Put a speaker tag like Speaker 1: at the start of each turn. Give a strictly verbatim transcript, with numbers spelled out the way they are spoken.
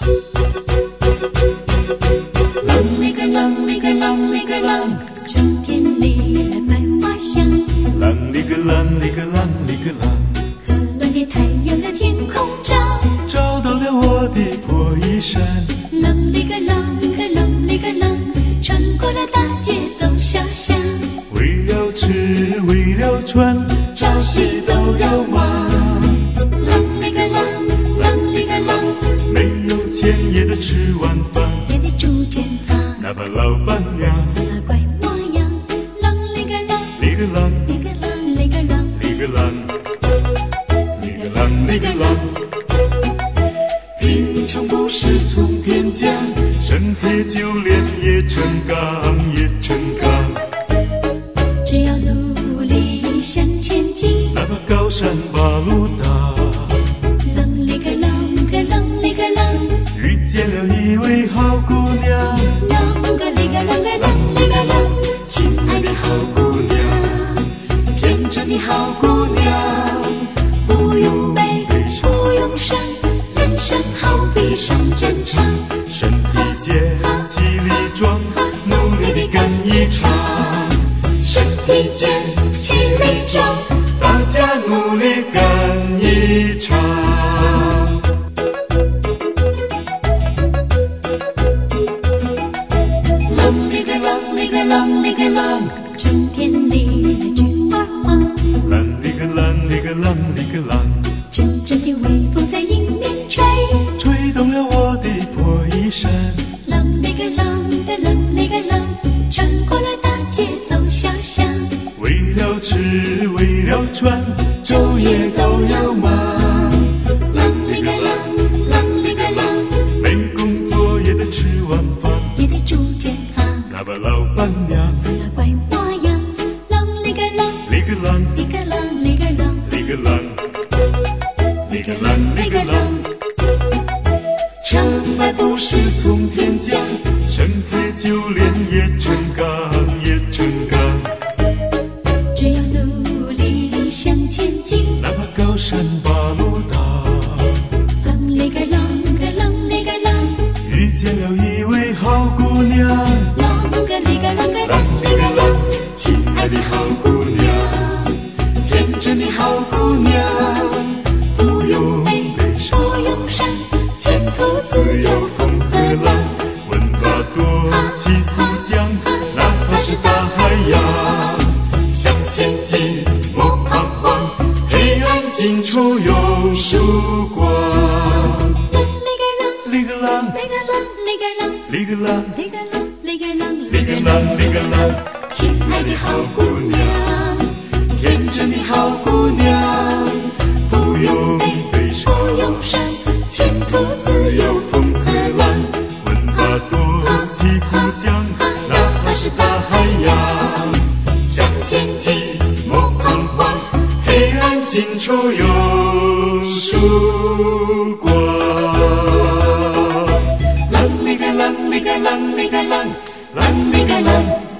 Speaker 1: 啷里个啷里个啷里个啷，春天里来百花香。
Speaker 2: 啷里个啷里个啷里个啷，
Speaker 1: 和暖的太阳在天空照，
Speaker 2: 照到了我的破衣衫。
Speaker 1: 啷里个啷个啷里个啷，穿过了大街走小巷。
Speaker 2: 为了吃，为了穿，
Speaker 1: 朝夕都要忙。啷里个啷，啷里个啷，
Speaker 2: 没有钱也得吃晚饭。
Speaker 1: 也得住间房。
Speaker 2: 哪怕老板娘
Speaker 1: 做那怪模样。啷里个啷，
Speaker 2: 里个啷
Speaker 1: 里个啷里个啷，
Speaker 2: 里个啷里个啷里个啷。平常不是从天降，生铁就炼也成钢，也成钢。
Speaker 1: 只要努力向前进。
Speaker 2: 哪怕高山把路大。
Speaker 1: 啷里个啷个啷里个啷，
Speaker 2: 遇见了一位好姑娘。
Speaker 1: 啷个里个啷个啷里个啷，亲爱的好姑娘，天真的好姑娘，不用悲，不用伤，人生好比上战场，
Speaker 2: 身体健，气力壮，努力地干一场。
Speaker 1: 身体健，气力壮，
Speaker 2: 大家努力干一场。
Speaker 1: 啷里个啷里个啷里个啷，春天里的菊花黄。
Speaker 2: 啷里个啷里个啷里个啷，
Speaker 1: 阵阵的微风在迎面吹，
Speaker 2: 吹动了我的破衣衫。
Speaker 1: 啷里个啷个啷里个啷，穿过了大街走小巷。
Speaker 2: 为了吃，为了穿，昼夜都要忙。
Speaker 1: 啷里个啷，啷里个啷，
Speaker 2: 没工作也得吃晚饭。
Speaker 1: 也得住间房。
Speaker 2: 哪怕老板娘
Speaker 1: 做那怪模样。啷里个啷，
Speaker 2: 里个啷
Speaker 1: 里个啷里个啷，
Speaker 2: 里个啷里个啷里个啷。成败不是从天降，生铁就炼也成钢，也成钢。
Speaker 1: 只要努力向前进。
Speaker 2: 哪怕高山把路大。
Speaker 1: 啷里个啷个啷里个啷，
Speaker 2: 遇见了一位好姑娘。
Speaker 1: 啷个里个啷个啷里个啷，
Speaker 2: 亲爱的好姑娘，天真的好姑娘，
Speaker 1: 不用悲，不用伤，前途自有风和浪。
Speaker 2: 问吧多起鼓江，哪怕是大海洋。向前进，莫彷徨，黑暗尽处有曙光。
Speaker 1: 啷里个啷，
Speaker 2: 里个啷
Speaker 1: 里个啷里个啷，
Speaker 2: 里个啷
Speaker 1: 里个啷里个啷
Speaker 2: 里个啷里个啷。
Speaker 1: 亲爱的好姑娘，
Speaker 2: 天真的好姑娘，不用悲，
Speaker 1: 不用伤，前途自有风和浪。
Speaker 2: 问吧多起鼓江，哪怕是大海洋。向前进，莫彷徨，黑暗尽处有曙光。啷里个啷里个啷里个啷，啷里个啷。